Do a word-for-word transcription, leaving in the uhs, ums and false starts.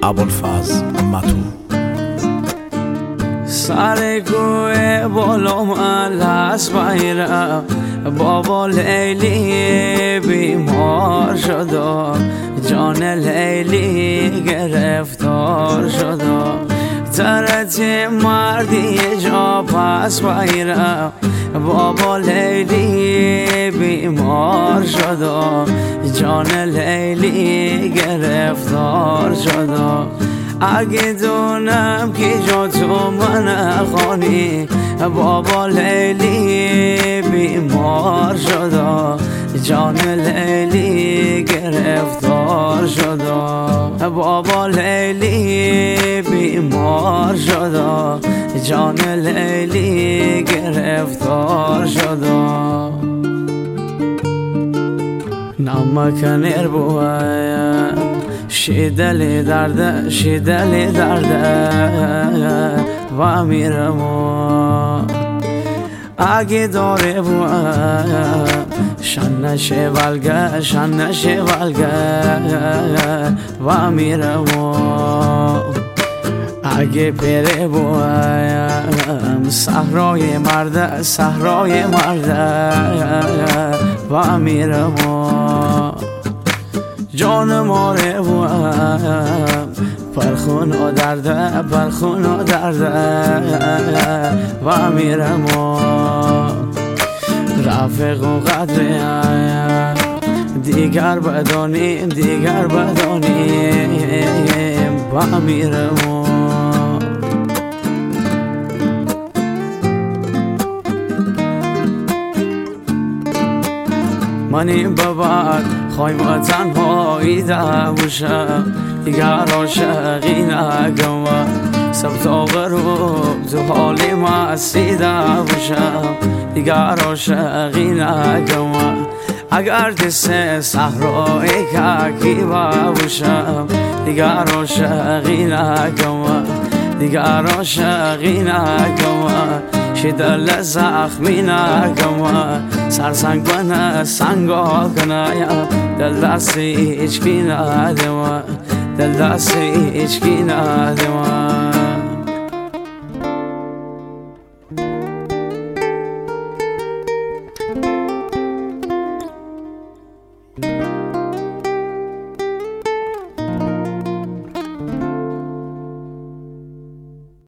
ابوالفضل متو. سر کوه بالا من هست بیرم، بابا لیلی بیمار شده، جان لیلی گرفتار شده. ترت مردی جا پس بیرم، بابا لیلی بیمار شده، جان لیلی گرفتار شده. اگه دونم که جا تو من خانی، بابا لیلی بیمار شده، جان لیلی گرفتار شده. بابا لیلی بیمار شده، جان لیلی گرفتار شده. نمکن بویم شیدلی درده، شیدلی درده و میرم. اگه داره بویم شنشه ولگه، شنشه ولگه و میرم. اگه پره بویم صحرای مرده، صحرای مرده و میرم. جان ماره بویم پرخون و درده، پرخون و درده و میرم. رفیق و قدریم دیگر بدانیم، دیگر بدانیم و میرم. من این ببر خواهیم و تنهایی دموشم، دیگر عاشقی نگم. سبت رو تو حالی مستی دموشم، دیگر عاشقی نگم. اگر دست صحرای ککی ببوشم، دیگر عاشقی نگم، دیگر عاشقی نگم. شدل زخمی نگم، سرسنگ بنه سنگا کنایم، دل دستی ایچکی ندیم، دل دستی ایچکی ندیم.